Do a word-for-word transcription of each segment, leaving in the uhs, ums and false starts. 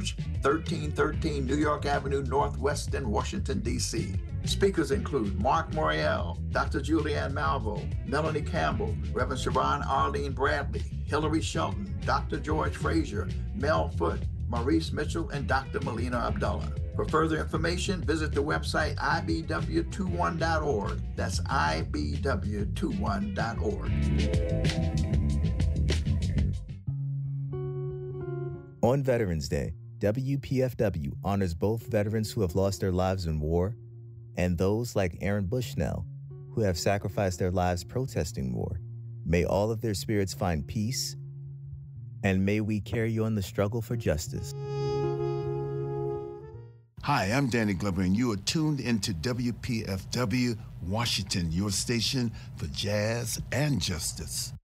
Church, thirteen thirteen New York Avenue Northwest in Washington, D C Speakers include Mark Morial, Doctor Julianne Malvo, Melanie Campbell, Reverend Siobhan Arlene Bradley, Hillary Shelton, Doctor George Frazier, Mel Foote, Maurice Mitchell, and Doctor Melina Abdullah. For further information, visit the website I B W twenty-one dot org. That's I B W twenty-one dot org. On Veterans Day, W P F W honors both veterans who have lost their lives in war and those like Aaron Bushnell, who have sacrificed their lives protesting war. May all of their spirits find peace, and may we carry on the struggle for justice. Hi, I'm Danny Glover, and you are tuned into W P F W Washington, your station for jazz and justice.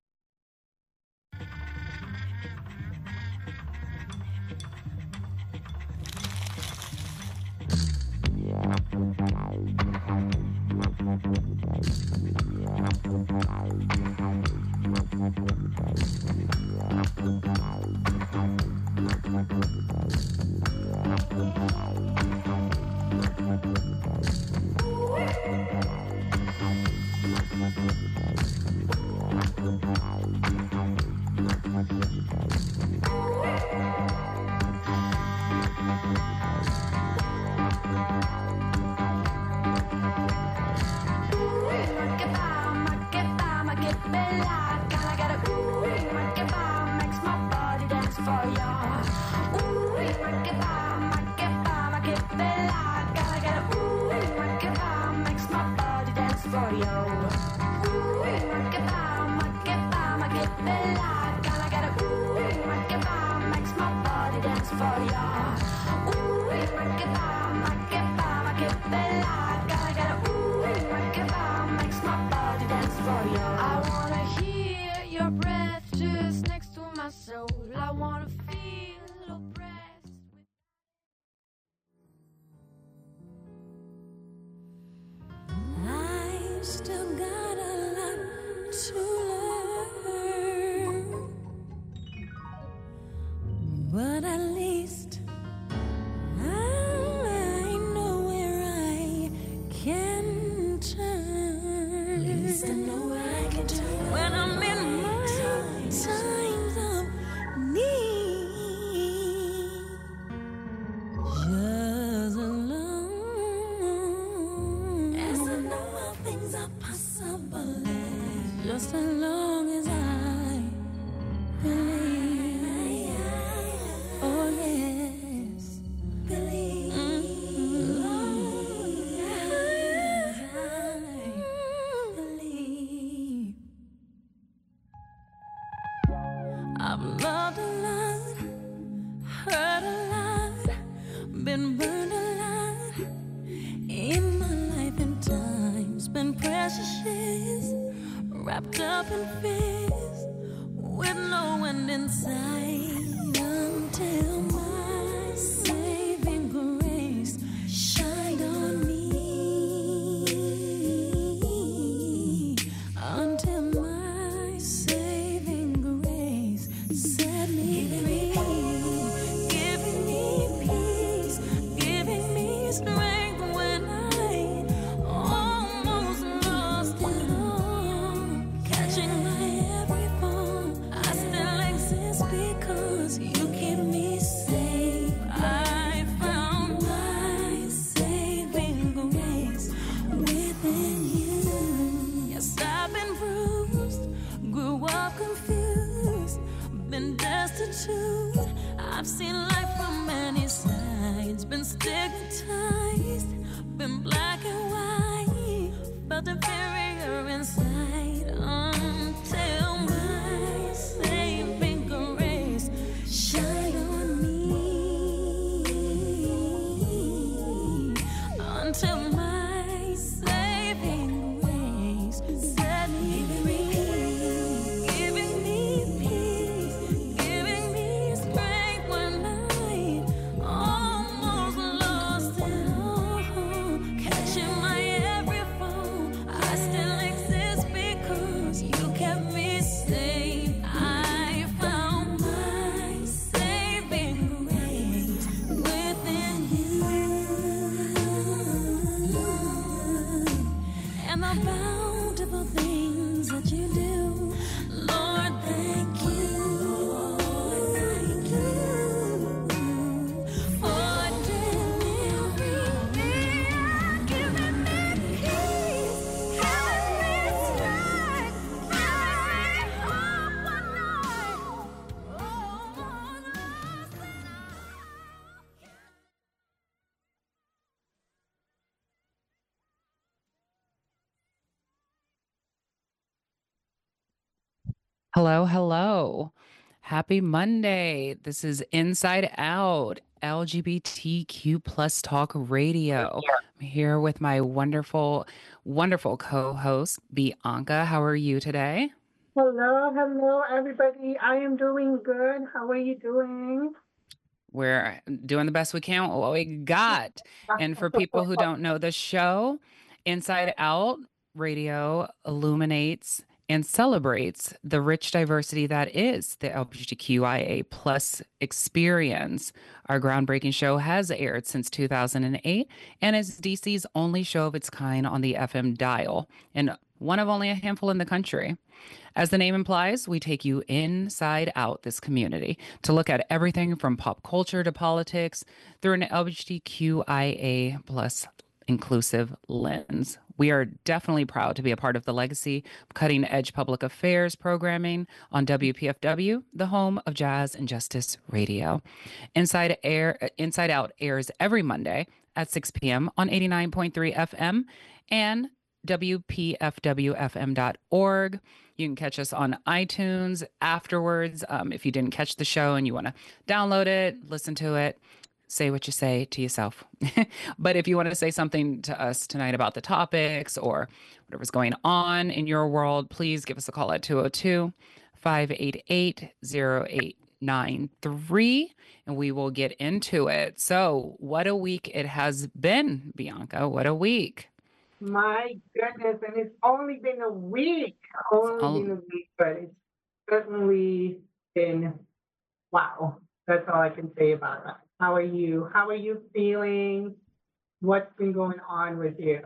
Hello, hello. Happy Monday. This is Inside Out, L G B T Q plus talk radio. I'm here with my wonderful, wonderful co-host, Bianca. How are you today? Hello, hello, everybody. I am doing good. How are you doing? We're doing the best we can with what we got. And for people who don't know the show, Inside Out Radio illuminates and celebrates the rich diversity that is the L G B T Q I A plus experience. Our groundbreaking show has aired since two thousand eight and is D C's only show of its kind on the F M dial, and one of only a handful in the country. As the name implies, we take you inside out this community to look at everything from pop culture to politics through an L G B T Q I A plus inclusive lens. We are definitely proud to be a part of the legacy of cutting edge public affairs programming on W P F W, the home of Jazz and Justice Radio. Inside Air Inside Out airs every Monday at six p.m. on eighty-nine point three F M and W P F W F M dot org. You can catch us on iTunes afterwards. Um, if you didn't catch the show and you want to download it, listen to it, say what you say to yourself. But if you want to say something to us tonight about the topics or whatever's going on in your world, please give us a call at two oh two, five eight eight, oh eight nine three and we will get into it. So, what a week it has been, Bianca. What a week. My goodness, and it's only been a week. Only all... been a week, but it's certainly been wow. That's all I can say about that. How are you? How are you feeling? What's been going on with you?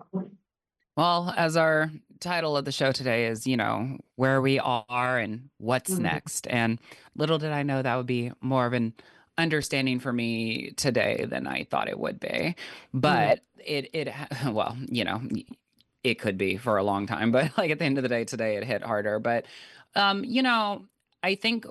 Well, as our title of the show today is, you know, where we are and what's mm-hmm. next. And little did I know that would be more of an understanding for me today than I thought it would be. But mm-hmm. it, it, well, you know, it could be for a long time, but like at the end of the day, today it hit harder. But, um, you know, I think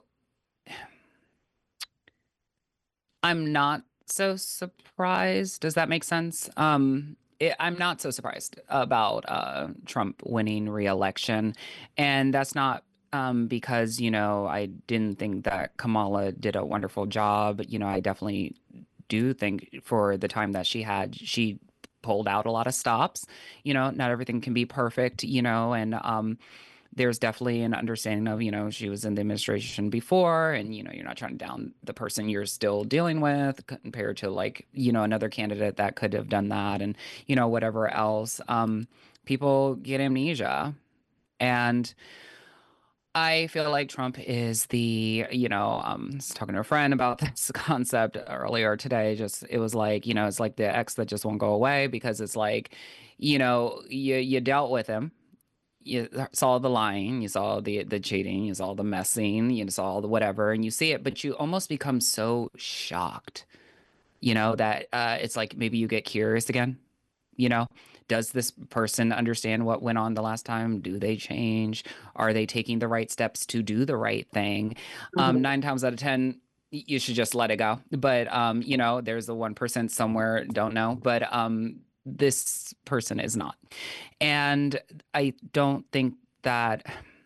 I'm not so surprised. Does that make sense? Um, it, I'm not so surprised about uh, Trump winning re-election. And that's not um, because, you know, I didn't think that Kamala did a wonderful job. You know, I definitely do think for the time that she had, she pulled out a lot of stops. You know, not everything can be perfect, you know, and um, there's definitely an understanding of, you know, she was in the administration before and, you know, you're not trying to down the person you're still dealing with compared to like, you know, another candidate that could have done that and, you know, whatever else. Um, people get amnesia. And I feel like Trump is the, you know, um, I was talking to a friend about this concept earlier today. Just, it was like, you know, it's like the ex that just won't go away because it's like, you know, you, you dealt with him. You saw the lying, you saw the the cheating, you saw the messing, you saw the whatever, and you see it, but you almost become so shocked, you know, that uh, it's like maybe you get curious again, you know, does this person understand what went on the last time? Do they change? Are they taking the right steps to do the right thing? Mm-hmm. Um, nine times out of ten, you should just let it go. But, um, you know, there's the one percent somewhere, don't know, but um, this person is not. And I don't think that,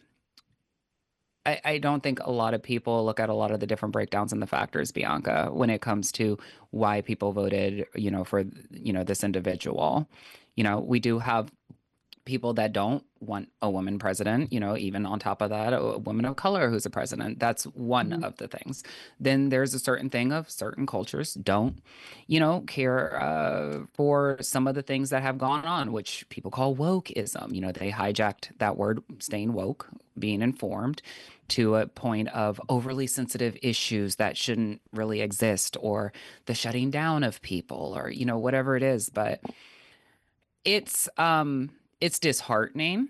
I, I don't think a lot of people look at a lot of the different breakdowns and the factors, Bianca, when it comes to why people voted, you know, for, you know, this individual. You know, we do have people that don't want a woman president, you know, even on top of that, a woman of color who's a president. That's one mm-hmm. of the things. Then there's a certain thing of certain cultures don't, you know, care uh, for some of the things that have gone on, which people call wokeism. You know, they hijacked that word, staying woke, being informed, to a point of overly sensitive issues that shouldn't really exist, or the shutting down of people, or, you know, whatever it is. But it's, um, it's disheartening.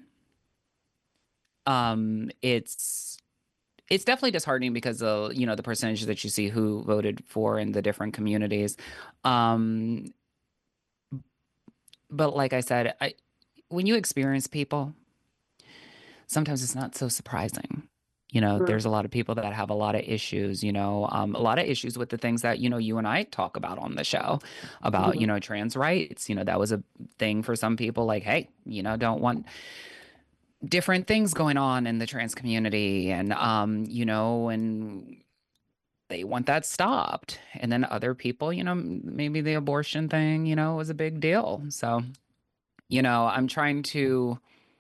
Um, it's it's definitely disheartening because of, you know, the percentage that you see who voted for in the different communities. Um, but like I said, I, when you experience people, sometimes it's not so surprising. You know, Sure. there's a lot of people that have a lot of issues, you know, um, a lot of issues with the things that, you know, you and I talk about on the show about, Mhm. you know, trans rights. You know, that was a thing for some people, like, hey, you know, don't want different things going on in the trans community, and um, you know, and they want that stopped. And then other people, you know, m- maybe the abortion thing, you know, was a big deal. So, you know, I'm trying to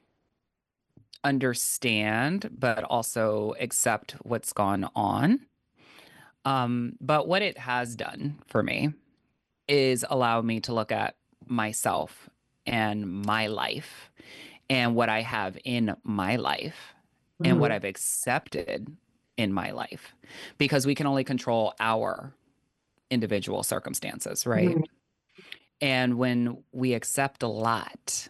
understand, but also accept what's gone on. Um, but what it has done for me is allow me to look at myself and my life and what I have in my life and what Mhm. I've accepted in my life, because we can only control our individual circumstances, right? Mhm. And when we accept a lot,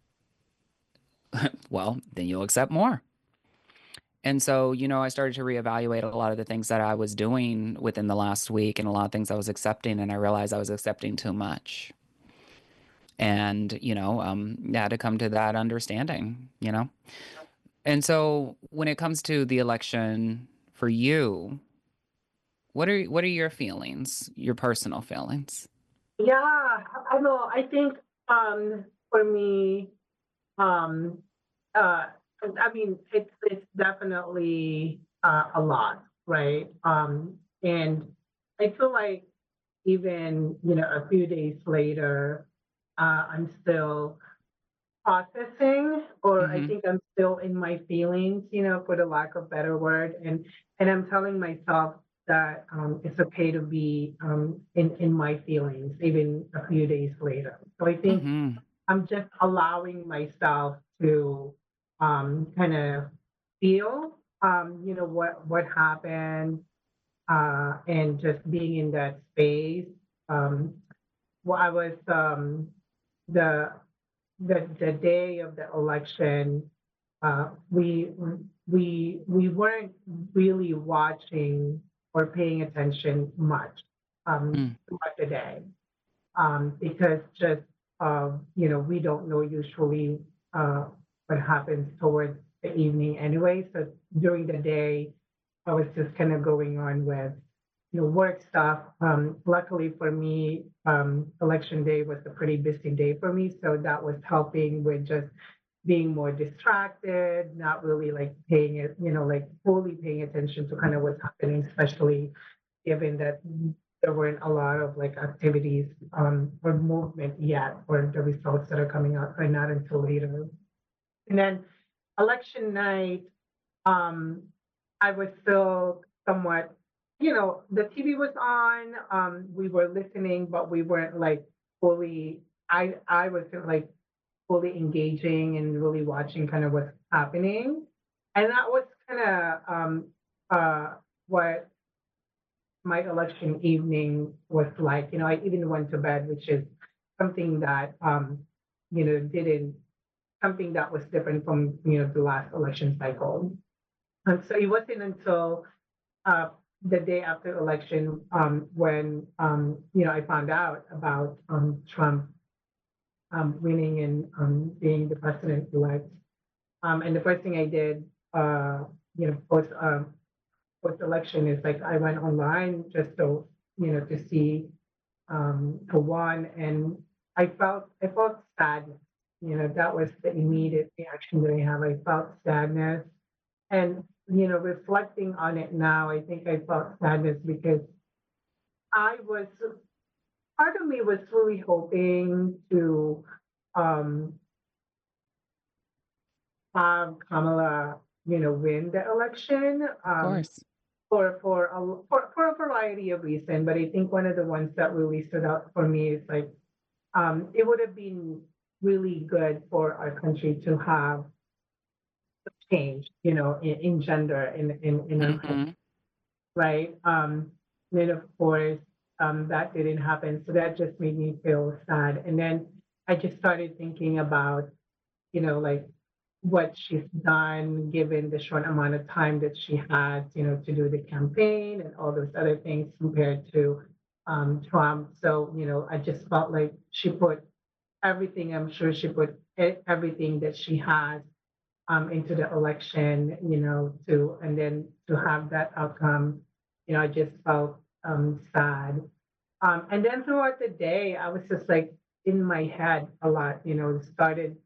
well, then you'll accept more. And so, you know, I started to reevaluate a lot of the things that I was doing within the last week and a lot of things I was accepting. And I realized I was accepting too much. And, you know, um, I had to come to that understanding, you know? And so when it comes to the election for you, what are what are your feelings, your personal feelings? Yeah, I know. I think um for me, um uh I mean it's it's definitely uh, a lot, right? Um and I feel like even, you know, a few days later, uh, I'm still processing, or I Hmm. think I'm still in my feelings, you know, for the lack of better word. And and I'm telling myself that um, it's okay to be um, in in my feelings, even a few days later. So I think Hmm. I'm just allowing myself to um, kind of feel, um, you know, what what happened, uh, and just being in that space. Um, well, I was um, the the the day of the election, uh, we we we weren't really watching or paying attention much um, Mm. throughout the day, um, because just uh, you know we don't know usually uh, what happens towards the evening anyway. So during the day, I was just kind of going on with you know work stuff. Um, luckily for me, um, election day was a pretty busy day for me, so that was helping with just being more distracted, not really like paying it, you know, like fully paying attention to kind of what's happening, especially given that there weren't a lot of like activities um, or movement yet, or the results that are coming out are not until later. And then election night, um, I was still somewhat, you know, the T V was on, um, we were listening, but we weren't like fully, I, I was like fully engaging and really watching kind of what's happening. And that was kind of um, uh, what my election evening was like. You know, I even went to bed, which is something that, um, you know, didn't, something that was different from, you know, the last election cycle. And so it wasn't until uh, the day after election um, when, um, you know, I found out about um, Trump um, winning and um, being the president elect. Um, and the first thing I did, uh, you know, post um, post election is like I went online just to you know to see um, who won, and I felt I felt sadness. You know, that was the immediate reaction that I have. I felt sadness, and you know, reflecting on it now, I think I felt sadness because I was part of me was really hoping to um, have Kamala, you know, win the election. Of Um, course. for for a for, for a variety of reasons, but I think one of the ones that really stood out for me is like um, it would have been really good for our country to have change, you know, in, in gender in in in our country, Hmm. right? Um, then of course um, that didn't happen, so that just made me feel sad. And then I just started thinking about you know like what she's done given the short amount of time that she had, you know, to do the campaign and all those other things compared to um, Trump. So, you know, I just felt like she put everything, I'm sure she put e- everything that she has um, into the election, you know, to, and then to have that outcome, you know, I just felt um, sad. Um, and then throughout the day, I was just like in my head a lot, you know, started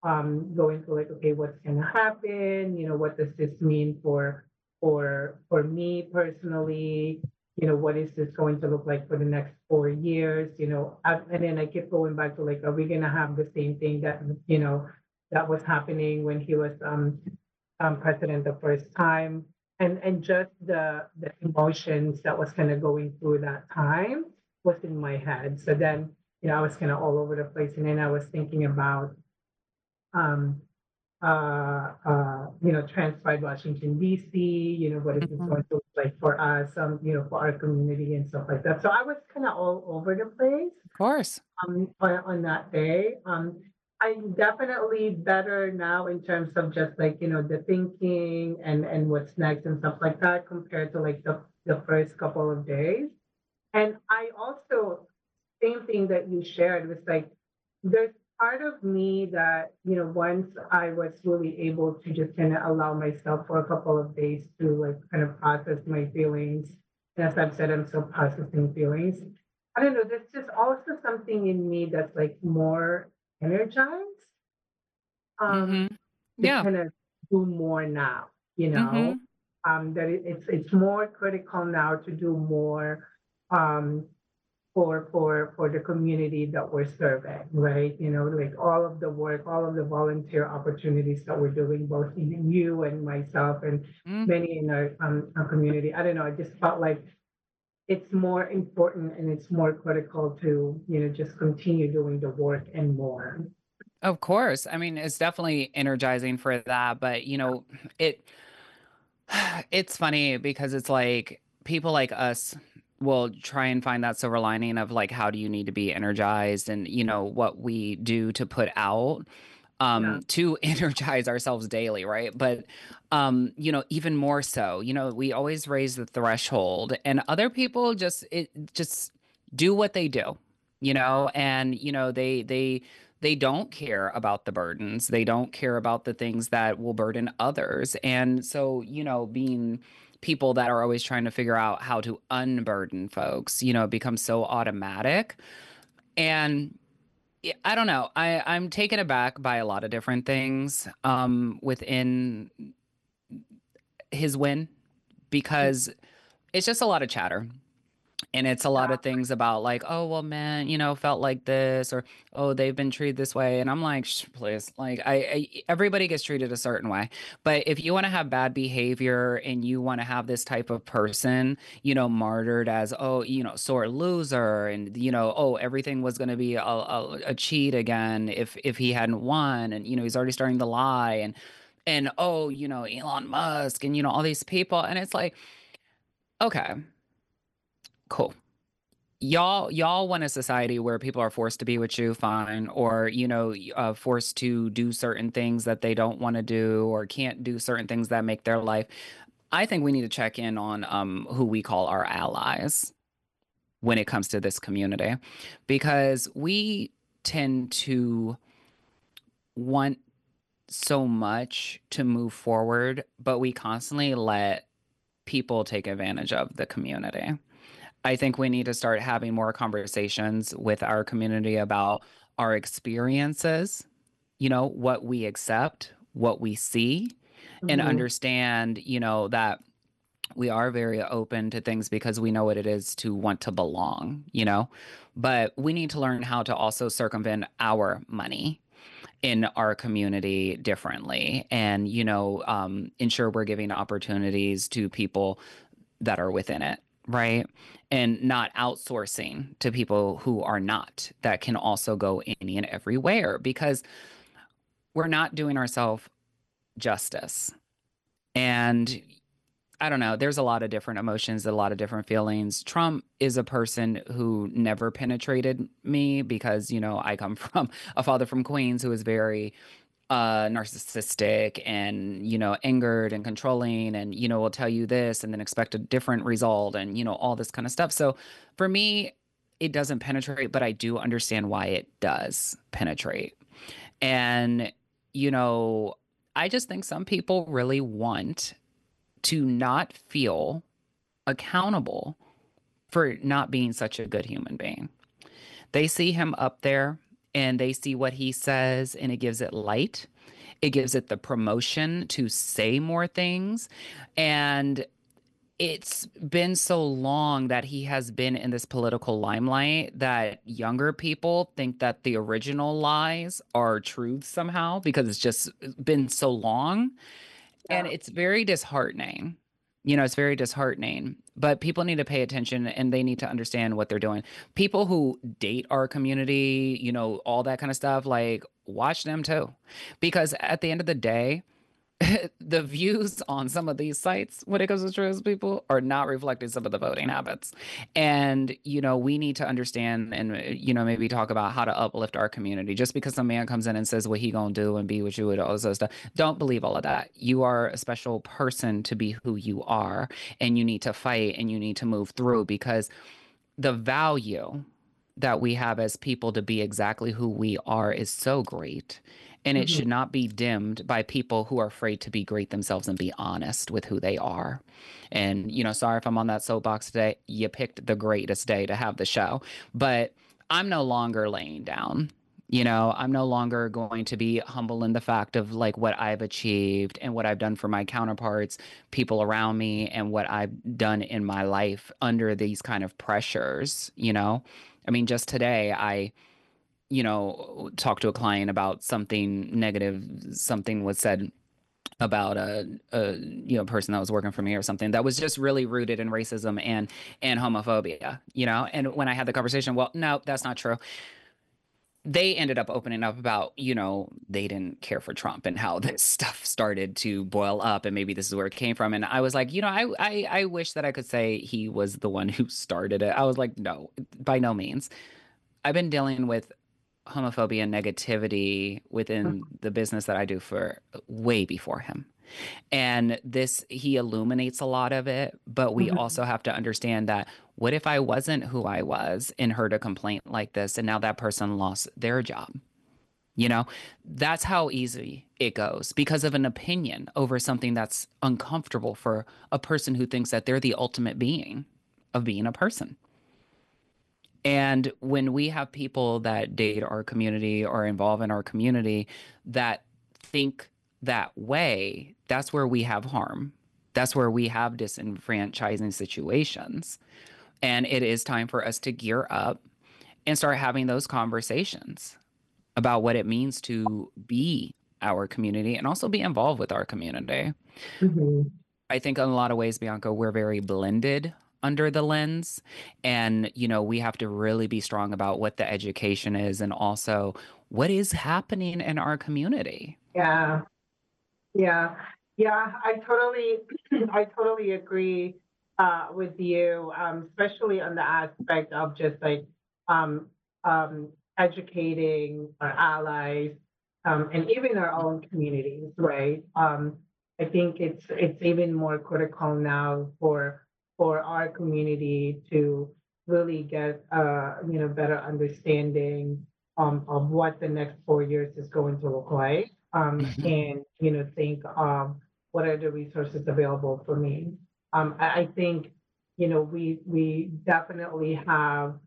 um, going through like, okay, what's going to happen? You know, what does this mean for for for me personally? You know, what is this going to look like for the next four years? You know, I, and then I keep going back to like, are we going to have the same thing that you know that was happening when he was um, um president the first time? And and just the the emotions that was kind of going through that time was in my head. So then, you know, I was kind of all over the place, and then I was thinking about um, uh, uh, you know, Transfied Washington, D C, you know, what is this Mhm. going to look like for us, um, you know, for our community and stuff like that. So I was kind of all over the place Of course. um, on, on that day. Um, I'm definitely better now in terms of just like, you know, the thinking and, and what's next and stuff like that compared to like the, the first couple of days. And I also, same thing that you shared was like, there's part of me that, you know, once I was really able to just kind of allow myself for a couple of days to like kind of process my feelings. And as I've said, I'm still processing feelings. I don't know, there's just also something in me that's like more energized um, Hmm. to Yeah. kind of do more now, you know, Hmm. um, that it, it's it's more critical now to do more um, for for for the community that we're serving, right? You know, like all of the work, all of the volunteer opportunities that we're doing, both in you and myself and Mm. many in our, um, our community. I don't know. I just felt like it's more important and it's more critical to you know just continue doing the work and more. Of course. I mean, it's definitely energizing for that, but you know, it it's funny because it's like people like us will try and find that silver lining of like how do you need to be energized and you know what we do to put out Yeah. um to energize ourselves daily, right? But um you know even more so, you know, we always raise the threshold and other people just it just do what they do, you know, and you know they they they don't care about the burdens. They don't care about the things that will burden others. And so, you know, being people that are always trying to figure out how to unburden folks, you know, it becomes so automatic. And yeah, I don't know. I, I'm taken aback by a lot of different things um, within his win because it's just a lot of chatter. And it's a lot of things about like, oh, well, man, you know, felt like this, or oh, they've been treated this way. And I'm like, Shh, please, like, I, I, everybody gets treated a certain way. But if you want to have bad behavior and you want to have this type of person, you know, martyred as, oh, you know, sore loser, and you know, oh, everything was going to be a, a, a cheat again if if he hadn't won, and you know, he's already starting to lie, and and oh, you know, Elon Musk, and you know, all these people, and it's like, okay, cool. Y'all y'all want a society where people are forced to be with you, fine, or you know y- uh, forced to do certain things that they don't want to do or can't do certain things that make their life. I think we need to check in on um, who we call our allies when it comes to this community, because we tend to want so much to move forward, but we constantly let people take advantage of the community. I think we need to start having more conversations with our community about our experiences, you know, what we accept, what we see, and Mhm. understand, you know, that we are very open to things because we know what it is to want to belong, you know, but we need to learn how to also circumvent our money in our community differently and, you know, um, ensure we're giving opportunities to people that are within it, right? And not outsourcing to people who are not, that can also go any and everywhere because we're not doing ourselves justice. And I don't know, there's a lot of different emotions, a lot of different feelings. Trump is a person who never penetrated me because, you know, I come from a father from Queens who is very uh narcissistic and you know angered and controlling and you know will tell you this and then expect a different result and you know all this kind of stuff. So for me it doesn't penetrate, but I do understand why it does penetrate. And you know I just think some people really want to not feel accountable for not being such a good human being. They see him up there and they see what he says and it gives it light. It gives it the promotion to say more things. And it's been so long that he has been in this political limelight that younger people think that the original lies are truth somehow because it's just been so long. And Yeah. it's very disheartening. You know, it's very disheartening, but people need to pay attention and they need to understand what they're doing. People who date our community, you know, all that kind of stuff, like watch them too. Because at the end of the day, the views on some of these sites when it comes to trans people are not reflecting some of the voting habits. And, you know, we need to understand and, uh, you know, maybe talk about how to uplift our community. Just because some man comes in and says what he gonna do and be with you and all this other stuff, don't believe all of that. You are a special person to be who you are, and you need to fight and you need to move through because the value that we have as people to be exactly who we are is so great. And it Mhm. should not be dimmed by people who are afraid to be great themselves and be honest with who they are. And, you know, sorry if I'm on that soapbox today. You picked the greatest day to have the show, but I'm no longer laying down. You know, I'm no longer going to be humble in the fact of like what I've achieved and what I've done for my counterparts, people around me, and what I've done in my life under these kind of pressures, you know? I mean, just today, I you know, talk to a client about something negative, something was said about a, a you know person that was working for me or something that was just really rooted in racism and and homophobia, you know. And when I had the conversation, well, no, that's not true. They ended up opening up about, you know, they didn't care for Trump and how this stuff started to boil up and maybe this is where it came from. And I was like, you know, I I, I wish that I could say he was the one who started it. I was like, no, by no means. I've been dealing with homophobia and negativity within the business that I do for way before him. And this, he illuminates a lot of it, but we Mhm. also have to understand that what if I wasn't who I was and heard a complaint like this and now that person lost their job? You know, that's how easy it goes because of an opinion over something that's uncomfortable for a person who thinks that they're the ultimate being of being a person. And when we have people that date our community or involve in our community that think that way, that's where we have harm. That's where we have disenfranchising situations. And it is time for us to gear up and start having those conversations about what it means to be our community and also be involved with our community. Mhm. I think in a lot of ways, Bianca, we're very blended under the lens. And, you know, we have to really be strong about what the education is and also what is happening in our community. Yeah. Yeah. Yeah. I totally, I totally agree uh, with you, um, especially on the aspect of just like um, um, educating our allies um, and even our own communities, right? Um, I think it's it's even more critical now for for our community to really get uh, you know better understanding um, of what the next four years is going to look like, um, Mhm. and you know think of what are the resources available for me. Um, I, I think you know we we definitely have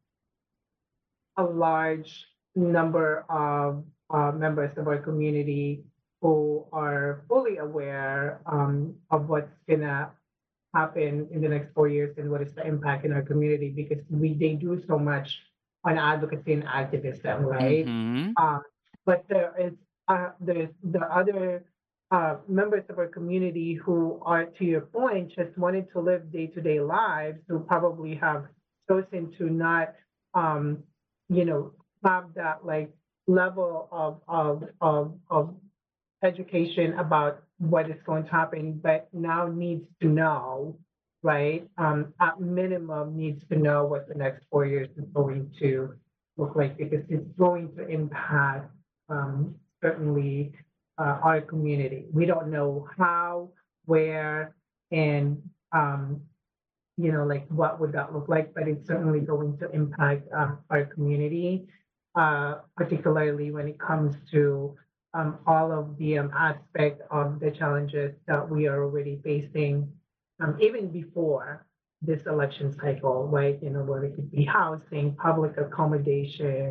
a large number of uh, members of our community who are fully aware um, of what's gonna happen in the next four years and what is the impact in our community because we they do so much on advocacy and activism, right? Mhm. Um, but there is uh, there's the other uh, members of our community who are, to your point, just wanting to live day to day lives who probably have chosen to not, um, you know, have that like level of of of of education about what is going to happen, but now needs to know, right? Um, at minimum, needs to know what the next four years is going to look like because it's going to impact um, certainly uh, our community. We don't know how, where, and um, you know, like what would that look like, but it's certainly going to impact um, our community, uh, particularly when it comes to um, all of the um, aspect of the challenges that we are already facing, um, even before this election cycle, right? You know, where it could be housing, public accommodation,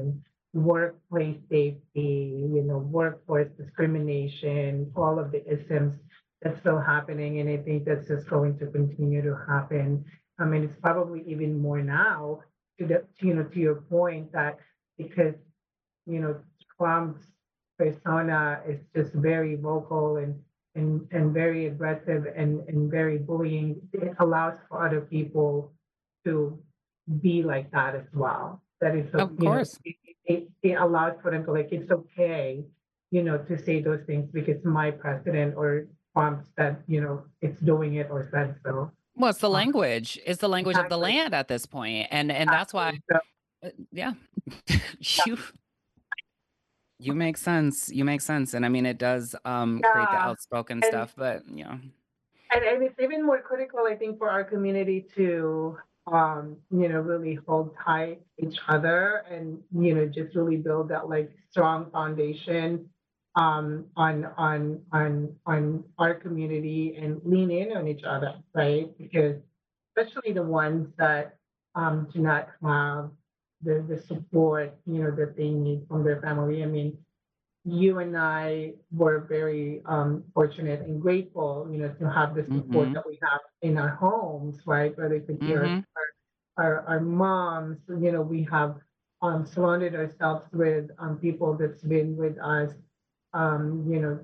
workplace safety, you know, workforce discrimination, all of the isms that's still happening. And I think that's just going to continue to happen. I mean, it's probably even more now to the, to, you know, to your point that because, you know, Trump's persona is just very vocal and and, and very aggressive and, and very bullying, it allows for other people to be like that as well. That is, so, Of you know, course. it, it, it allows for them to like, it's okay, you know, to say those things because my president or Trump said, you know, it's doing it or said so. Well, it's the Uh, language. It's the language of the exactly, land at this point, and and that's why, exactly. So, uh, yeah, you you make sense. You make sense, and I mean, it does um create the yeah, outspoken and stuff, but you know, And, and it's even more critical, I think, for our community to, um, you know, really hold tight each other and, you know, just really build that like strong foundation um, on on on on our community and lean in on each other, right? Because especially the ones that um, do not have the the support, you know, that they need from their family. I mean, you and I were very um, fortunate and grateful, you know, to have the support mm-hmm, that we have in our homes, right? Where they could hear us, mm-hmm, our, our, our moms, you know, we have um, surrounded ourselves with um, people that's been with us, um, you know,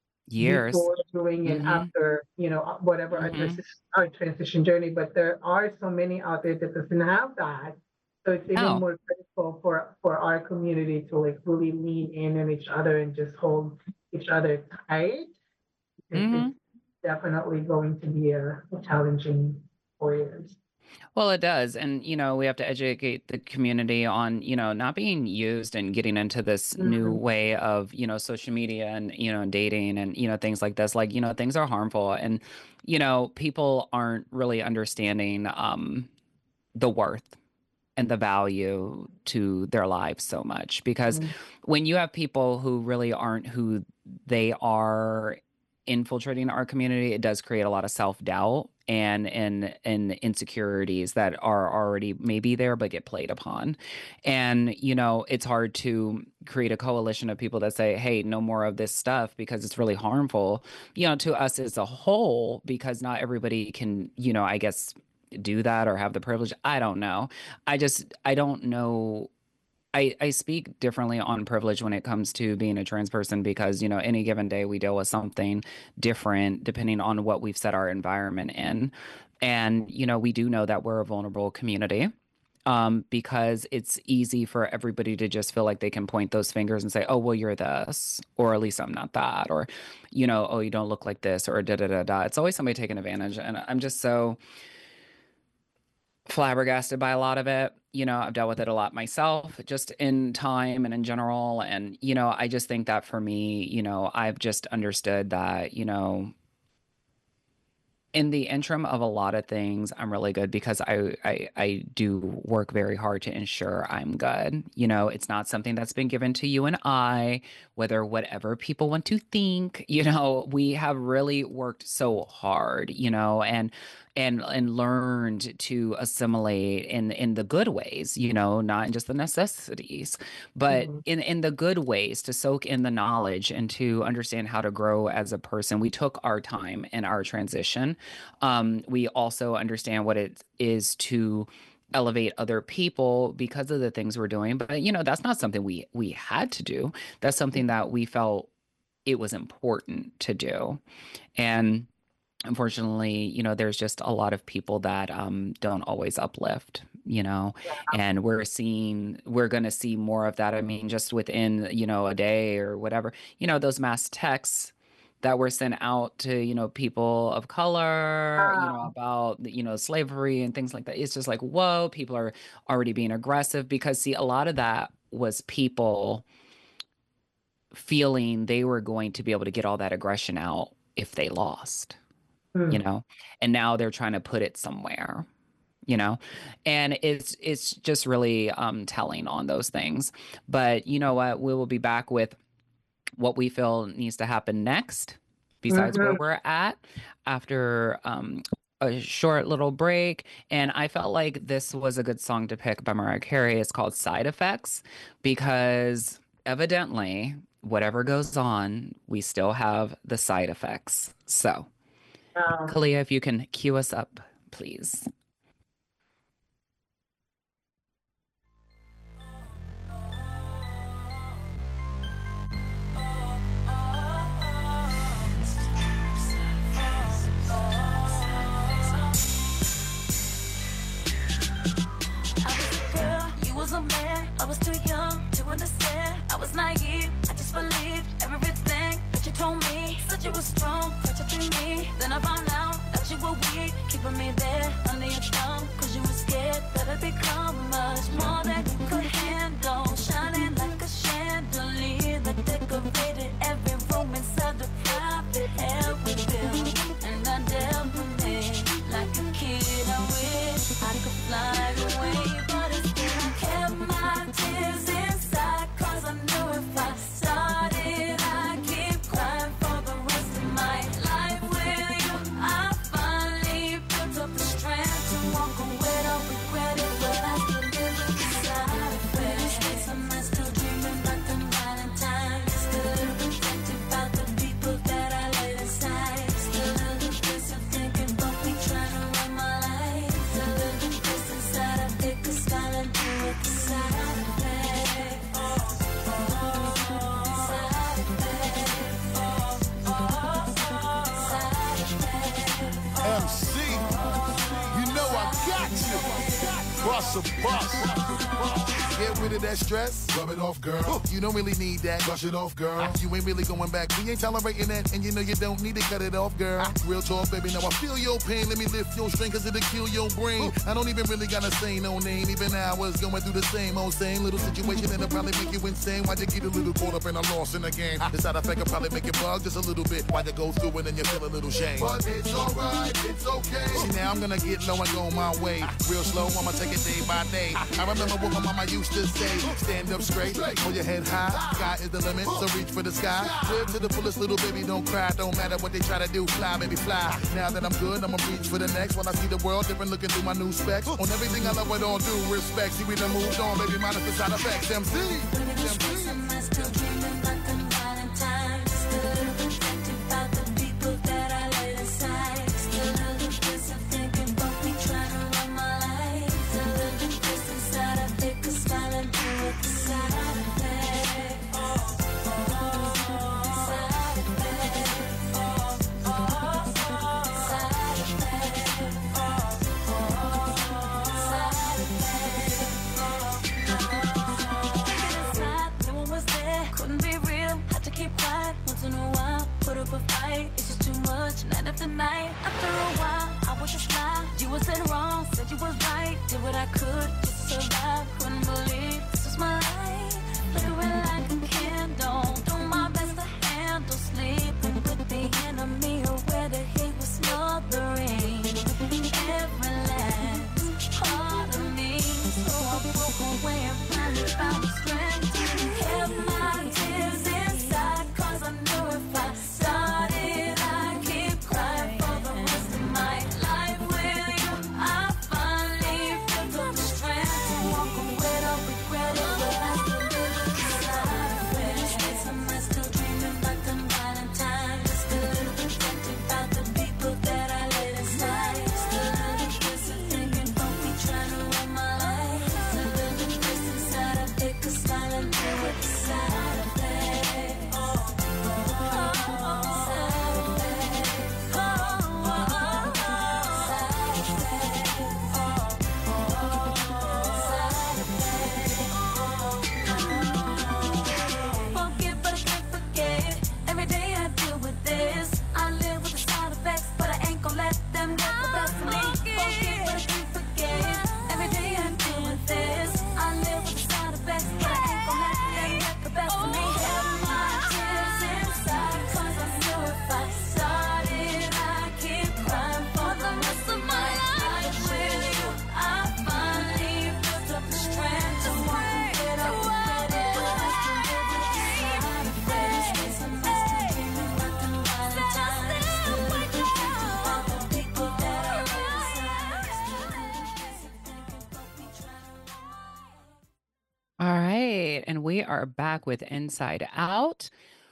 years, before, during, and mm-hmm, after, you know, uh, whatever our, mm-hmm. transition, our transition journey. But there are so many out there that doesn't have that. So it's even No, more critical for for our community to like really lean in on each other and just hold each other tight because it's mm-hmm. definitely going to be a, a challenging four years. Well, it does. And, you know, we have to educate the community on, you know, not being used and getting into this new Mhm. way of, you know, social media and, you know, dating and, you know, things like this. Like, you know, things are harmful and, you know, people aren't really understanding um, the worth and the value to their lives so much because Mhm. when you have people who really aren't who they are infiltrating our community, it does create a lot of self-doubt and and and insecurities that are already maybe there but get played upon. And you know, it's hard to create a coalition of people that say, hey, no more of this stuff because it's really harmful, you know, to us as a whole, because not everybody can, you know, I guess do that or have the privilege. I don't know. I just I don't know. I, I speak differently on privilege when it comes to being a trans person because, you know, any given day we deal with something different depending on what we've set our environment in. And, you know, we do know that we're a vulnerable community um, because it's easy for everybody to just feel like they can point those fingers and say, oh, well, you're this, or at least I'm not that, or, you know, oh, you don't look like this, or da da da da. It's always somebody taking advantage. And I'm just so flabbergasted by a lot of it. You know, I've dealt with it a lot myself, just in time and in general. And, you know, I just think that for me, you know, I've just understood that, you know, in the interim of a lot of things, I'm really good because I, I I do work very hard to ensure I'm good. You know, it's not something that's been given to you and I, whether whatever people want to think, you know, we have really worked so hard, you know, and and and learned to assimilate in in the good ways, you know, not in just the necessities, but Mhm. in in the good ways to soak in the knowledge and to understand how to grow as a person. We took our time in our transition. Um, we also understand what it is to elevate other people because of the things we're doing. But you know, that's not something we we had to do. That's something that we felt it was important to do. And unfortunately, you know, there's just a lot of people that um, don't always uplift, you know, and we're seeing, we're going to see more of that. I mean, just within, you know, a day or whatever, you know, those mass texts that were sent out to, you know, people of color, you know, Ah, about, you know, slavery and things like that. It's just like, whoa, people are already being aggressive because, see, a lot of that was people feeling they were going to be able to get all that aggression out if they lost, you mm, know, and now they're trying to put it somewhere, you know, and it's it's just really um telling on those things. But you know what, we will be back with what we feel needs to happen next besides where mhm. we're at after um a short little break, and I felt like this was a good song to pick by Mariah Carey. It's called Side Effects because evidently, whatever goes on, we still have the side effects. So, Um, Kalia, if you can cue us up, please. Was a man, I was too young to understand. I was naive, I just believed everything that you told me. Said you were strong, touching me. Then I found out that you were weak, keeping me there under your thumb. Cause you were scared that I'd become much more than you could handle. Shining like a chandelier that decorated every room inside the private hell we built. And I dealt with it like a kid. I wish I could fly away, but it's kept my tears inside, cause I knew if I started, I'd keep crying for the rest of my life with you. I finally built up the strength to walk away, don't regret it, but I still live with the side effects. I'm still dreaming about the Valentine's, still a little protected by the people that I let inside, still a little depressive thinking about me trying to run my life, still a little depressed inside, I take a style and do it. M C, you know I got you. Bust a bus. Get rid of that stress. Rub it off, girl. You don't really need that. Brush it off, girl. You ain't really going back. We ain't tolerating that, and you know you don't need to cut it off, girl. Real talk, baby. Now I feel your pain. Let me lift your string, cause it'll kill your brain. I don't even really gotta say no name. Even I was going through the same old same little situation, and it'll probably make you insane. Why'd you get a little caught up and I lost in the game? The side effect will probably make you bug just a little bit. Why'd you go through it and you feel a little shame? But it's alright, it's okay. See, now I'm gonna get low and go my way. Real slow, I'ma take it day by day. I remember what my mama used to say. Stand up straight, hold your head high. Sky is the limit, so reach for the sky. Live to the fullest, little baby, don't cry. Don't matter what they try to do, fly, baby, fly. Now that I'm good, I'ma reach for the next. When I see the world different, looking through my new specs. On everything I love with all due respect. See, we done moved on, baby, minus the side effects. M C, M C. I'm still dreaming about the Valentine's, still a little protected by the people that I let inside. Still a little depressive thinking about me trying to run my life. Still a little depressed inside, I take a smile and do it the side effect. Side effect. Side effect. Couldn't be real, had to keep quiet. Once in a while, put up a fight. It's just too much, night after night. After a while, I was just lie. You was said wrong, said you was right. Did what I could just to survive. Couldn't believe this was my life. Flickering like a candle. Doing my best to handle sleeping with the enemy, or where the hate was smothering every last part of me. So I broke away and finally found the strength to help my tears inside, cause I knew if I started, I'd keep crying for the rest of my life with you. I finally built up the strength to walk away. right, and we are back with Inside Out.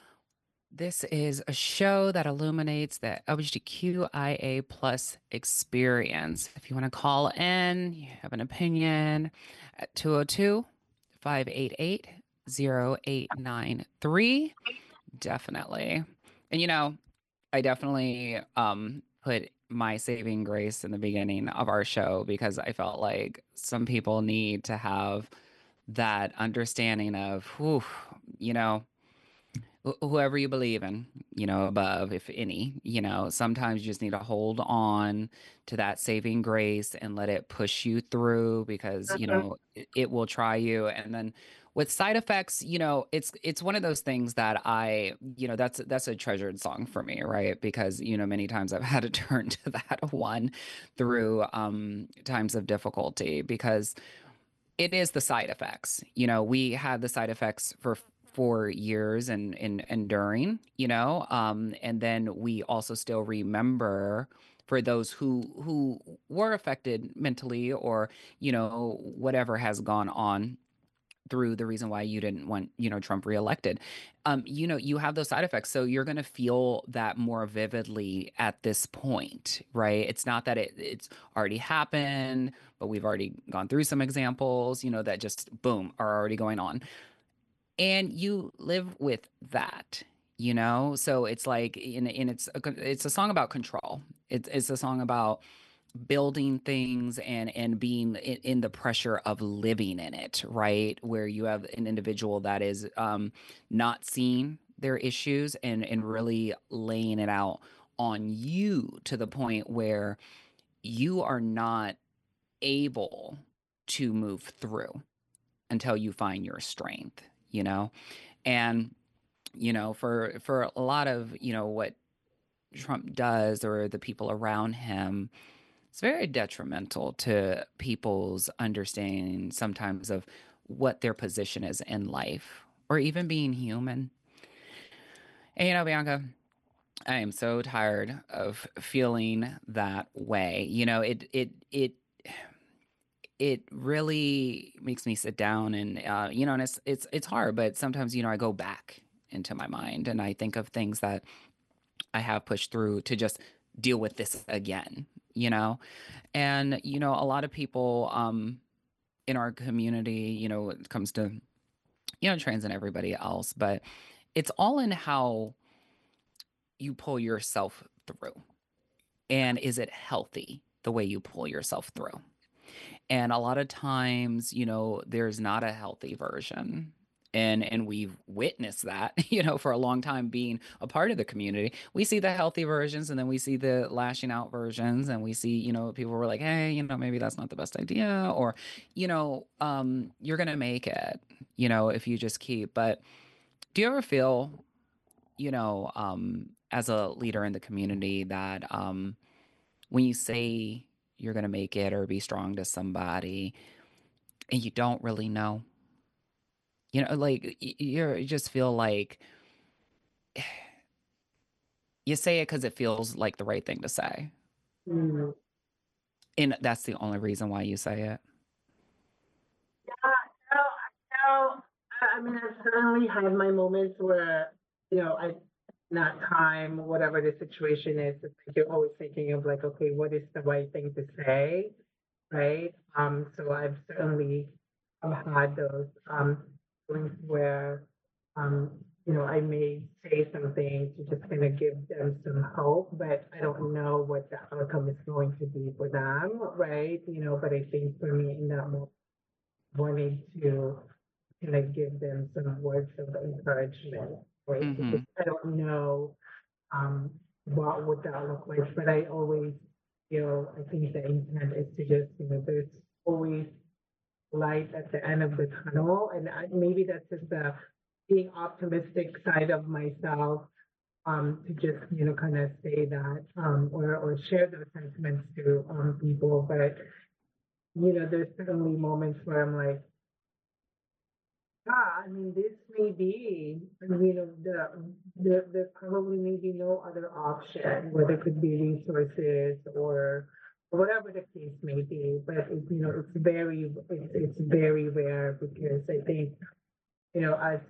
This is a show that illuminates the L G B T Q I A plus experience. If you want to call in, you have an opinion at two oh two, five eight eight, oh eight nine three. Definitely. And you know, I definitely um put my saving grace in the beginning of our show because I felt like some people need to have that understanding of, whew, you know, wh- whoever you believe in, you know, above, if any, you know, sometimes you just need to hold on to that saving grace and let it push you through because, you Mhm. know, it, it will try you. And then with side effects, you know, it's it's one of those things that I, you know, that's that's a treasured song for me, right? Because, you know, many times I've had to turn to that one through um times of difficulty because it is the side effects. You know, we had the side effects for four years and and enduring, you know, um, and then we also still remember for those who who were affected mentally or, you know, whatever has gone on through the reason why you didn't want, you know, Trump reelected. Um, you know, you have those side effects. So you're going to feel that more vividly at this point, right? It's not that it, it's already happened, but we've already gone through some examples, you know, that just boom are already going on. And you live with that, you know? So it's like, and, and it's, a, it's a song about control. It's, it's a song about building things and and being in, in the pressure of living in it, right? Where you have an individual that is um not seeing their issues and and really laying it out on you to the point where you are not able to move through until you find your strength, you know? And you know, for for a lot of, you know, what Trump does or the people around him, it's very detrimental to people's understanding sometimes of what their position is in life or even being human. And you know, Bianca, I am so tired of feeling that way. You know, it it it it really makes me sit down and uh, you know, and it's it's it's hard, but sometimes, you know, I go back into my mind and I think of things that I have pushed through to just deal with this again, you know? And, you know, a lot of people um, in our community, you know, when it comes to, you know, trans and everybody else, but it's all in how you pull yourself through. And is it healthy the way you pull yourself through? And a lot of times, you know, there's not a healthy version. And and we've witnessed that, you know, for a long time being a part of the community. We see the healthy versions and then we see the lashing out versions and we see, you know, people were like, hey, you know, maybe that's not the best idea or, you know, um, you're gonna make it, you know, if you just keep. But do you ever feel, you know, um, as a leader in the community that um when you say you're gonna make it or be strong to somebody and you don't really know. You know, like y- you're you just feel like you say it because it feels like the right thing to say. Mm. And that's the only reason why you say it. Yeah, no, no. I, I mean, I've certainly had my moments where, you know, I not time, whatever the situation is, it's like you're always thinking of like, okay, what is the right thing to say, right? Um, so I've certainly um, had those um points where um, you know, I may say something to just kind of give them some hope, but I don't know what the outcome is going to be for them, right? You know, but I think for me in that moment, wanting to kind of give them some words of encouragement, right? Because Mm-hmm. I don't know um, what would that look like, but I always feel, I think the intent is to just, you know, there's always light at the end of the tunnel. And I, maybe that's just the being optimistic side of myself, um, to just, you know, kind of say that, um, or, or share those sentiments to um, people. But, you know, there's certainly moments where I'm like, ah, I mean, this may be, and, you know, the, the, there probably may be no other option, whether it could be resources or whatever the case may be. But, it, you know, it's very, it's, it's very rare because I think you know, as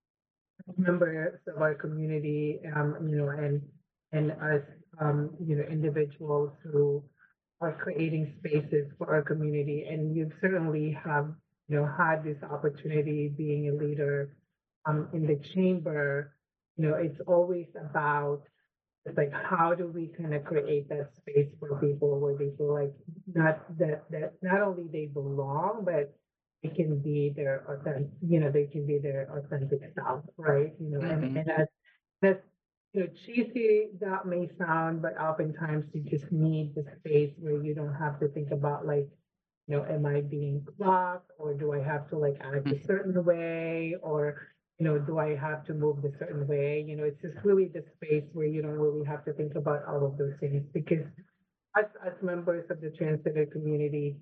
members of our community, um, you know, and and as um, you know, individuals who are creating spaces for our community. And you certainly have, you know, had this opportunity being a leader um, in the chamber. You know, it's always about it's like how do we kind of create that space for people where they feel like not that that not only they belong, but they can be their authentic, you know, they can be their authentic self, right? You know, and Hmm. and as that's you know cheesy that may sound, but oftentimes you just need the space where you don't have to think about like, you know, am I being clocked or do I have to like act a certain way or you know, do I have to move a certain way? You know, it's just really the space where you don't really have to think about all of those things because as, as members of the transgender community,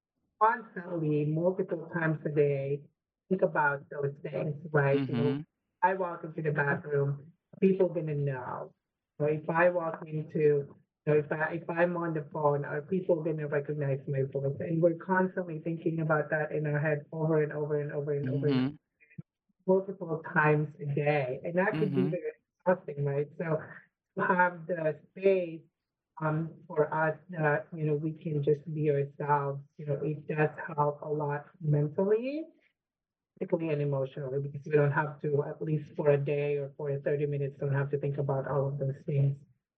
constantly, multiple times a day, think about those things, right? You know, Hmm. I walk into the bathroom, people gonna know. So if I walk into, you know, if I if I'm on the phone, are people gonna recognize my voice? And we're constantly thinking about that in our head over and over and over and over and Hmm. multiple times a day. And that could be Hmm. very exhausting, right? So to have the space um, for us that, you know, we can just be ourselves, you know, it does help a lot mentally, physically and emotionally because we don't have to, at least for a day or for thirty minutes, don't have to think about all of those things.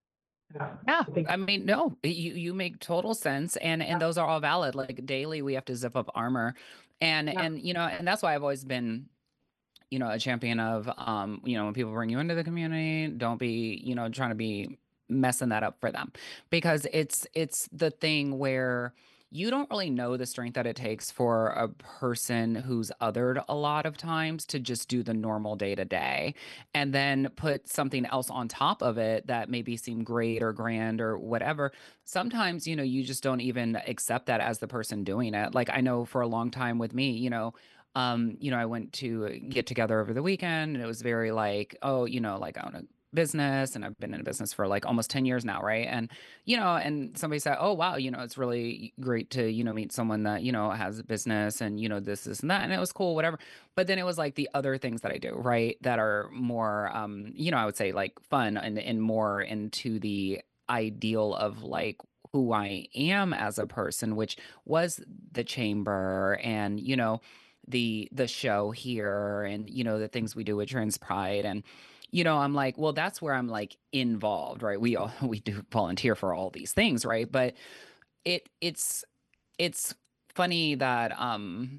Uh, Yeah, I think, I mean, no, you you make total sense, and and those are all valid. Like daily, we have to zip up armor, and yeah, and you know, and that's why I've always been, you know, a champion of, um, you know, when people bring you into the community, don't be, you know, trying to be messing that up for them, because it's it's the thing where you don't really know the strength that it takes for a person who's othered a lot of times to just do the normal day to day and then put something else on top of it that maybe seem great or grand or whatever. Sometimes, you know, you just don't even accept that as the person doing it. Like I know for a long time with me, you know, um, you know, I went to a get together over the weekend and it was very like, oh, you know, like I own a business and I've been in a business for like almost ten years now, right? And, you know, and somebody said, oh, wow, you know, it's really great to, you know, meet someone that, you know, has a business and, you know, this, this, and that. And it was cool, whatever. But then it was like the other things that I do, right? That are more, um, you know, I would say like fun and, and more into the ideal of like who I am as a person, which was the chamber and, you know, the the show here and you know the things we do with Trans Pride and you know I'm like, well, that's where I'm like involved, right? We all we do volunteer for all these things, right? But it it's it's funny that um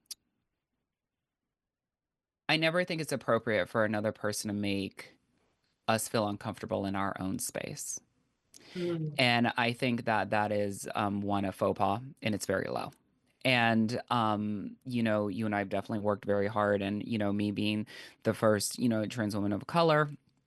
I never think it's appropriate for another person to make us feel uncomfortable in our own space. mm, And I think that that is um one, a faux pas, and it's very low. And um you know, you and I've definitely worked very hard, and you know, me being the first, you know, trans woman of color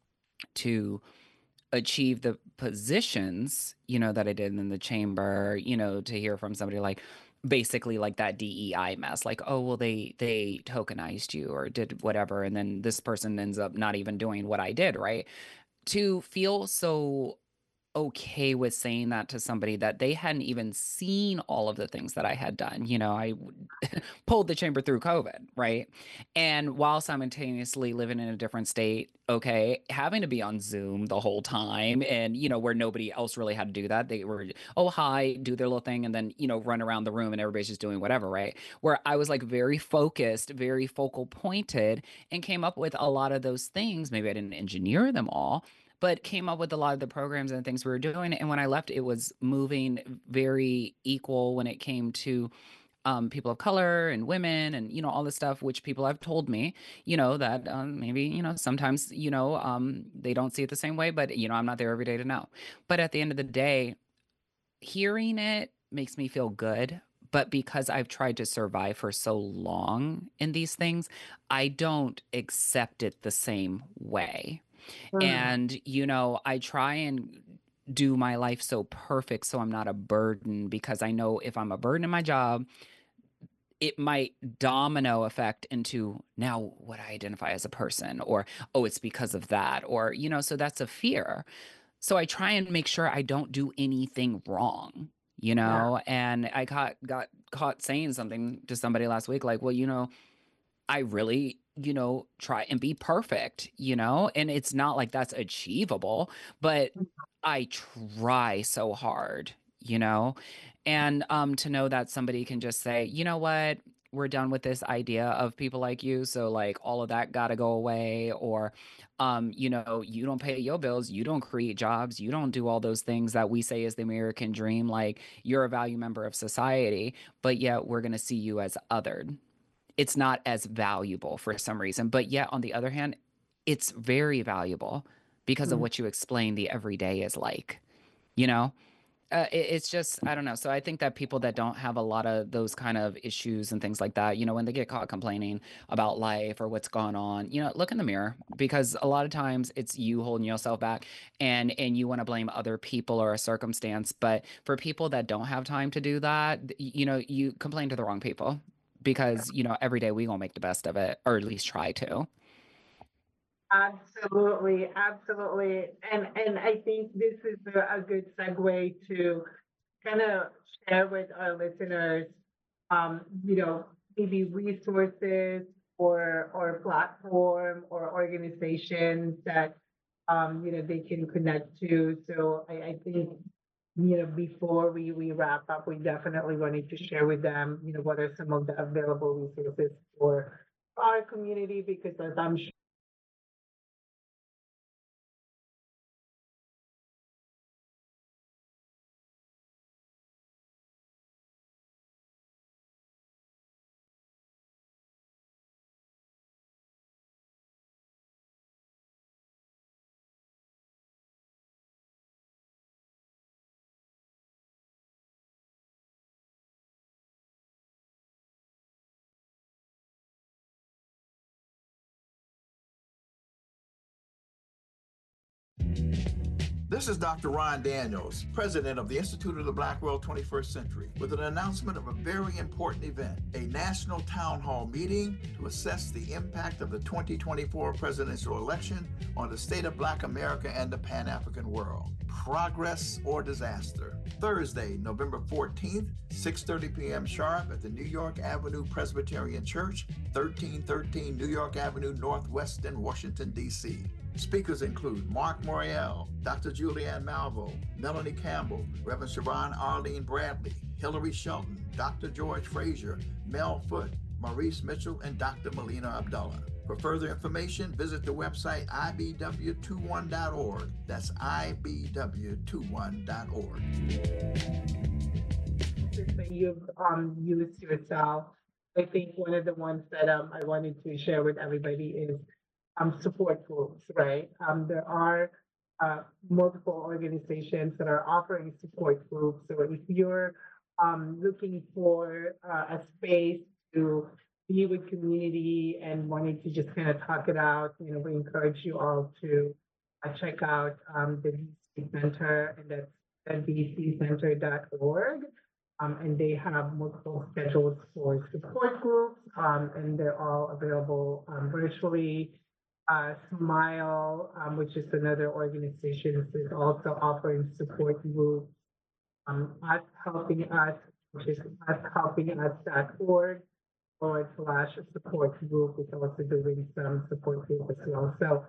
to achieve the positions, you know, that I did in the chamber, you know, to hear from somebody like basically like that D E I mess, like, oh well, they they tokenized you or did whatever, and then this person ends up not even doing what I did, right? To feel so okay with saying that to somebody that they hadn't even seen all of the things that I had done. You know, I pulled the chamber through COVID, right? And while simultaneously living in a different state, okay, having to be on Zoom the whole time and, you know, where nobody else really had to do that. They were, oh, hi, do their little thing and then, you know, run around the room and everybody's just doing whatever, right? Where I was like very focused, very focal pointed and came up with a lot of those things. Maybe I didn't engineer them all, but came up with a lot of the programs and things we were doing. And when I left, it was moving very equal when it came to um, people of color and women and, you know, all this stuff, which people have told me, you know, that um, maybe, you know, sometimes, you know, um, they don't see it the same way, but, you know, I'm not there every day to know. But at the end of the day, hearing it makes me feel good. But because I've tried to survive for so long in these things, I don't accept it the same way. mm, And, you know, I try and do my life so perfect so I'm not a burden because I know if I'm a burden in my job, it might domino effect into now what I identify as a person, or, oh, it's because of that, or, you know, so that's a fear. So I try and make sure I don't do anything wrong, you yeah, know, and I got, got caught saying something to somebody last week, like, well, you know, I really, you know, try and be perfect, you know, and it's not like that's achievable, but I try so hard, you know, and um, to know that somebody can just say, you know what, we're done with this idea of people like you. So, like, all of that got to go away. Or, um, you know, you don't pay your bills, you don't create jobs, you don't do all those things that we say is the American dream. Like, you're a value member of society, but yet we're going to see you as othered. It's not as valuable for some reason. But yet, on the other hand, it's very valuable because of Mm. what you explain the everyday is like, you know? Uh, it, it's just, I don't know. So I think that people that don't have a lot of those kind of issues and things like that, you know, when they get caught complaining about life or what's going on, you know, look in the mirror, because a lot of times it's you holding yourself back, and and you want to blame other people or a circumstance. But for people that don't have time to do that, you know, you complain to the wrong people, because, you know, every day we gonna make the best of it, or at least try to. Absolutely, absolutely. And and I think this is a, a good segue to kind of share with our listeners, um, you know, maybe resources or or platform or organizations that um, you know, they can connect to. So I, I think, you know, before we, we wrap up, we definitely wanted to share with them, you know, what are some of the available resources for our community, because as I'm sure This is Doctor Ron Daniels, president of the Institute of the Black World twenty-first Century, with an announcement of a very important event, a national town hall meeting to assess the impact of the twenty twenty-four presidential election on the state of Black America and the Pan-African world. Progress or disaster. Thursday, November fourteenth, six thirty p.m. sharp at the New York Avenue Presbyterian Church, thirteen thirteen New York Avenue Northwest in Washington, D C Speakers include Mark Morial, Doctor Julianne Malvo, Melanie Campbell, Reverend Siobhan Arlene Bradley, Hillary Shelton, Doctor George Frazier, Mel Foote, Maurice Mitchell, and Doctor Melina Abdullah. For further information, visit the website I B W twenty-one dot org. That's I B W twenty-one dot org. that you've um, used yourself, I think one of the ones that um, I wanted to share with everybody is um, support groups, right? Um, there are uh, multiple organizations that are offering support groups. So if you're um, looking for uh, a space to be with community and wanting to just kind of talk it out, you know, we encourage you all to uh, check out um, the V C Center, and that's at v c center dot org. Um, and they have multiple schedules for support groups, um, and they're all available um, virtually. Uh, Smile, um, which is another organization, is also offering support groups. Um, us helping us, which is us helping us dot org forward slash support group, is also doing some support group as well. So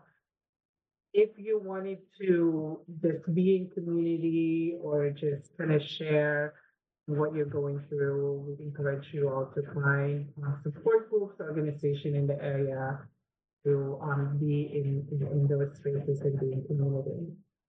if you wanted to just be in community or just kind of share what you're going through, we encourage you all to find uh, support groups, organization in the area to um, be in, in, in those spaces and be in community.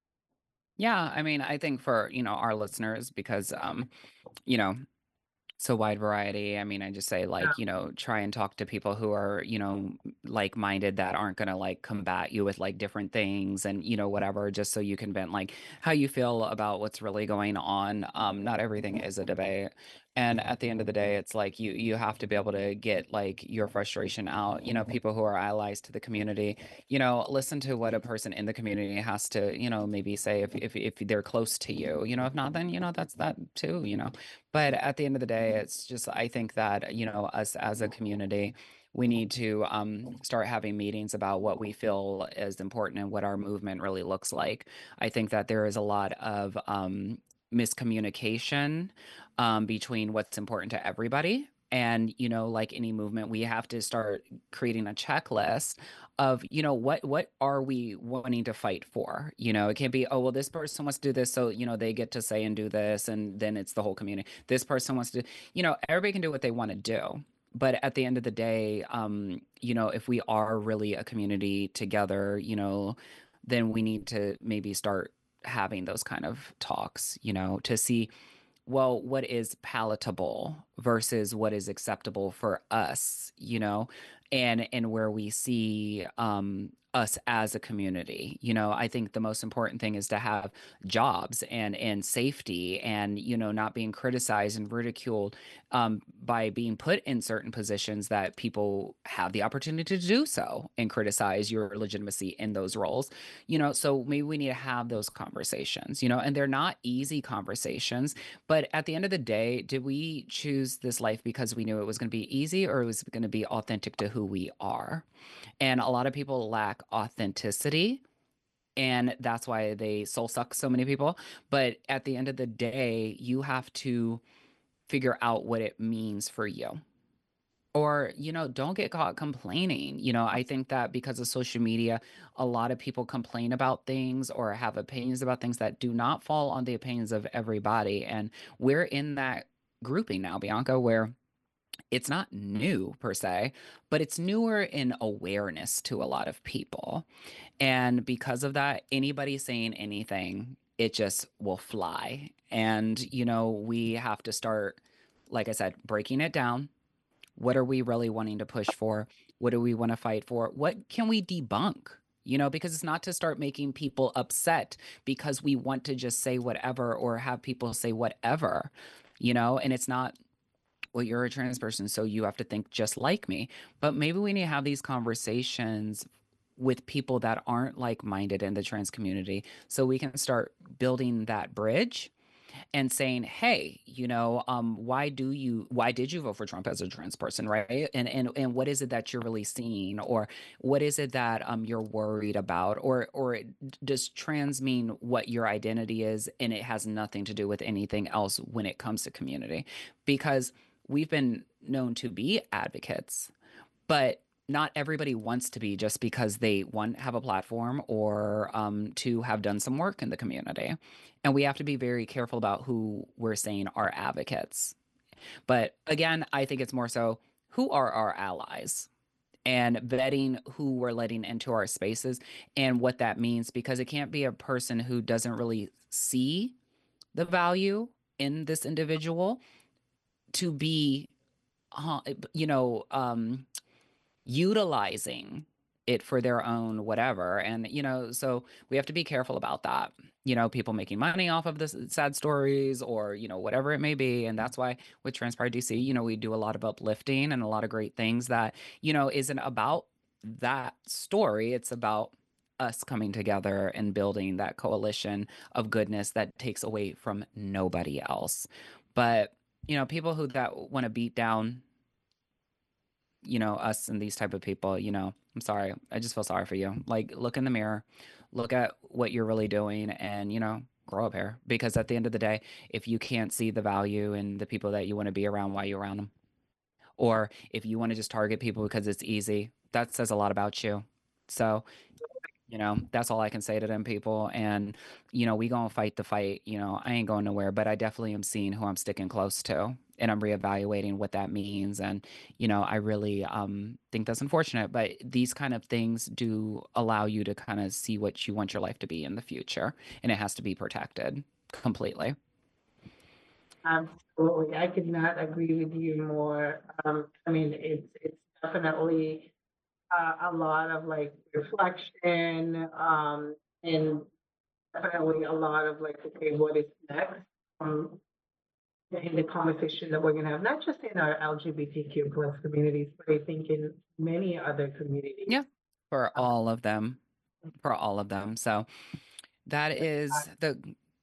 Yeah, I mean, I think for, you know, our listeners, because, um, you know, so wide variety. I mean, I just say, Yeah. like, you know, try and talk to people who are, you know, like-minded, that aren't gonna like combat you with like different things and, you know, whatever, just so you can vent like how you feel about what's really going on. Um, not everything is a debate. And at the end of the day, it's like you you have to be able to get like your frustration out. You know, people who are allies to the community, you know, listen to what a person in the community has to, you know, maybe say if if if they're close to you. You know, if not, then, you know, that's that too, you know. But at the end of the day, it's just, I think that, you know, us as a community, we need to um, start having meetings about what we feel is important and what our movement really looks like. I think that there is a lot of um, miscommunication um, between what's important to everybody And, you know, like any movement, we have to start creating a checklist of, you know, what what are we wanting to fight for? You know, it can't be, oh, well, this person wants to do this, so, you know, they get to say and do this, and then it's the whole community. This person wants to, you know, everybody can do what they want to do. But at the end of the day, um, you know, if we are really a community together, you know, then we need to maybe start having those kind of talks, you know, to see, well, what is palatable versus what is acceptable for us, you know, and and where we see um us as a community. You know, I think the most important thing is to have jobs and and safety, and, you know, not being criticized and ridiculed um by being put in certain positions, that people have the opportunity to do so and criticize your legitimacy in those roles. You know, so maybe we need to have those conversations, you know, and they're not easy conversations, but at the end of the day, did we choose this life because we knew it was going to be easy, or it was going to be authentic to who we are? And a lot of people lack authenticity, and that's why they soul suck so many people. But at the end of the day, you have to figure out what it means for you. Or, you know, don't get caught complaining. You know, I think that because of social media, a lot of people complain about things or have opinions about things that do not fall on the opinions of everybody. And we're in that grouping now, Bianca, where it's not new per se, but it's newer in awareness to a lot of people. And because of that, anybody saying anything, it just will fly. And, you know, we have to start, like I said, breaking it down. What are we really wanting to push for? What do we want to fight for? What can we debunk? You know, because it's not to start making people upset because we want to just say whatever or have people say whatever, you know, and it's not, well, you're a trans person, so you have to think just like me. But maybe we need to have these conversations with people that aren't like minded in the trans community, so we can start building that bridge and saying, hey, you know, um, why do you, why did you vote for Trump as a trans person, right? And and and what is it that you're really seeing, or what is it that um you're worried about, or or does trans mean what your identity is, and it has nothing to do with anything else when it comes to community? Because we've been known to be advocates, but not everybody wants to be just because they, one, have a platform, or um, two, have done some work in the community. And we have to be very careful about who we're saying are advocates. But again, I think it's more so, who are our allies, and vetting who we're letting into our spaces and what that means, because it can't be a person who doesn't really see the value in this individual to be, uh, you know, um, utilizing it for their own whatever. And, you know, so we have to be careful about that. You know, people making money off of this sad stories, or, you know, whatever it may be. And that's why with Trans Pride D C, you know, we do a lot of uplifting and a lot of great things that, you know, isn't about that story. It's about us coming together and building that coalition of goodness that takes away from nobody else. But, you know, people who that want to beat down, you know, us and these type of people, you know, I'm sorry. I just feel sorry for you. Like, look in the mirror, look at what you're really doing, and, you know, grow up here. Because at the end of the day, if you can't see the value in the people that you want to be around, why you around them? Or if you want to just target people because it's easy, that says a lot about you. So, you know, that's all I can say to them people. And, you know, we gonna fight the fight. You know, I ain't going nowhere, but I definitely am seeing who I'm sticking close to, and I'm reevaluating what that means. And, you know, I really um think that's unfortunate, but these kind of things do allow you to kind of see what you want your life to be in the future, and it has to be protected completely. Absolutely. I could not agree with you more. Um, I mean, it's it's definitely uh, a lot of like reflection, um, and definitely a lot of like, okay, what is next? Um, in the conversation that we're gonna have, not just in our L G B T Q plus communities, but I think in many other communities. Yeah, for Um, all of them, for all of them. So that is the,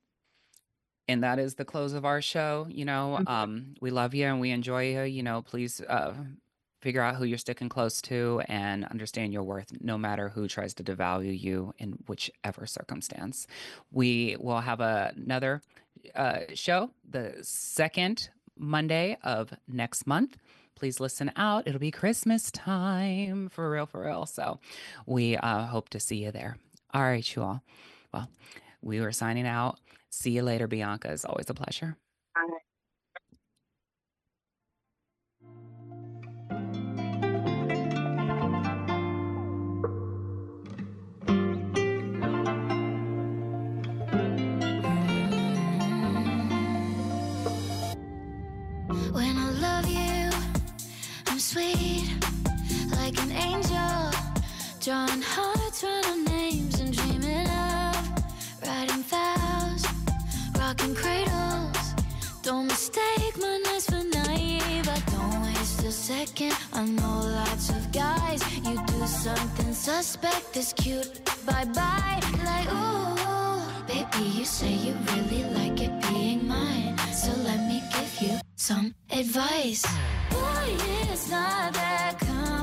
and that is the close of our show. You know, um, we love you and we enjoy you. You know, please uh, figure out who you're sticking close to and understand your worth, no matter who tries to devalue you in whichever circumstance. We will have a, another uh, show, the second Monday of next month. Please listen out. It'll be Christmas time, for real, for real. So we uh, hope to see you there. All right, you all. Well, we were signing out. See you later, Bianca. It's always a pleasure. Bye. When I love you, I'm sweet, like an angel, drawing hearts, running names and dreaming of writing vows, rocking cradles. Don't mistake my nights for naive. I don't waste a second. I know lots of guys. You do something suspect, it's cute. Bye bye, like ooh, baby, you say you really like it being mine. So let me give you some advice. Boy, it's not that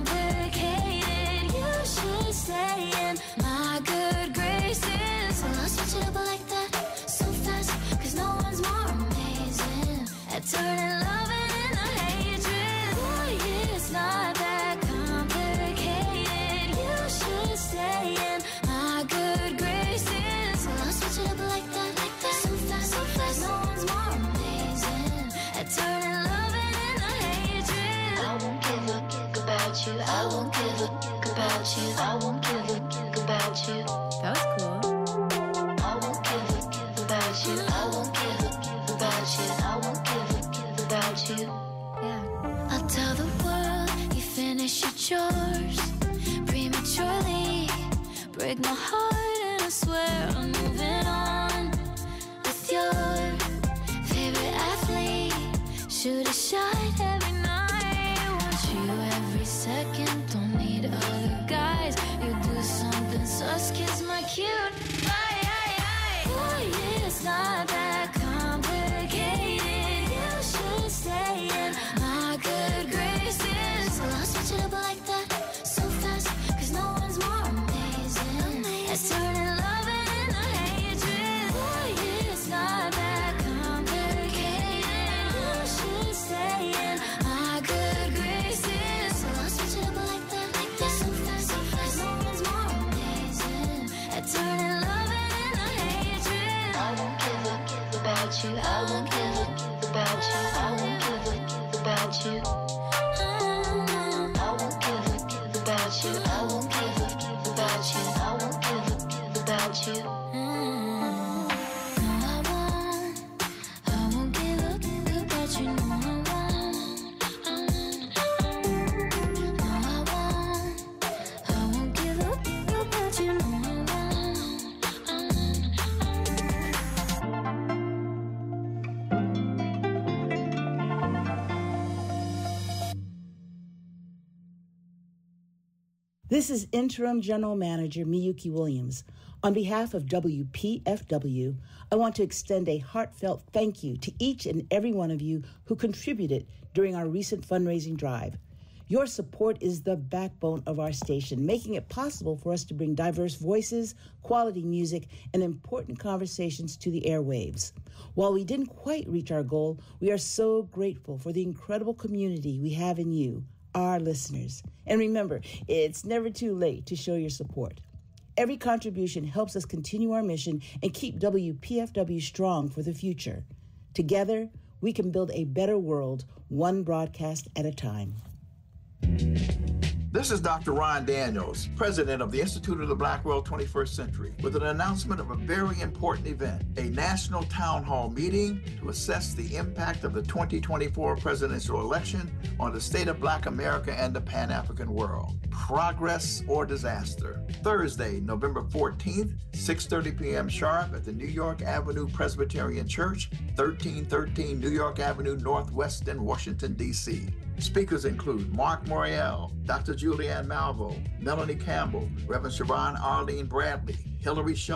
complicated. You should stay in my good graces. Well, I'll switch it up like that so fast, cause no one's more amazing at turning love into hatred. Boy, it's not that complicated. You should stay in my good graces. Well, I'll switch it up like that, like that so fast, so fast. No one's more amazing at turning love into hatred. I won't give a fuck about you. I won't give a fuck about you. I won't give a fuck about you. That was cool. I won't give a fuck about you. I won't give a fuck about you. I won't give a fuck about you. Yeah. I'll tell the world you finish your chores prematurely. Break my heart and I swear I'm moving on with your favorite athlete. Shoot a shot every night. Want you every second. Don't need other guys. You do something sus, kiss my cute. Aye, aye, aye. Boy, it's not that complicated. You should stay in my good graces. Well, I'll switch it up like that so fast, cause no one's more amazing at turning love into hatred. Boy, it's not that complicated. You should stay in my good graces. Well, I'll switch it up like that, like that so fast, so fast. No one's more amazing at turning love into hatred. I won't give a fuck about you. I won't give a fuck about you. I won't give a fuck about you. I won't give a fuck about you. I won't give a fuck about you. I won't give a fuck about you. No, I won't. I won't give a fuck about you. No, I won't. No, I won't. I won't give a fuck about you. No, I won't. This is Interim General Manager Miyuki Williams. On behalf of W P F W, I want to extend a heartfelt thank you to each and every one of you who contributed during our recent fundraising drive. Your support is the backbone of our station, making it possible for us to bring diverse voices, quality music, and important conversations to the airwaves. While we didn't quite reach our goal, we are so grateful for the incredible community we have in you, our listeners. And remember, it's never too late to show your support. Every contribution helps us continue our mission and keep W P F W strong for the future. Together, we can build a better world, one broadcast at a time. This is Doctor Ron Daniels, president of the Institute of the Black World twenty-first Century, with an announcement of a very important event, a national town hall meeting to assess the impact of the twenty twenty-four presidential election on the state of Black America and the Pan-African world. Progress or disaster. Thursday, November fourteenth, six thirty p.m. sharp at the New York Avenue Presbyterian Church, thirteen thirteen New York Avenue Northwest in Washington, D C Speakers include Mark Morial, Doctor Julianne Malvo, Melanie Campbell, Reverend Siobhan Arlene Bradley, Hillary Shaw,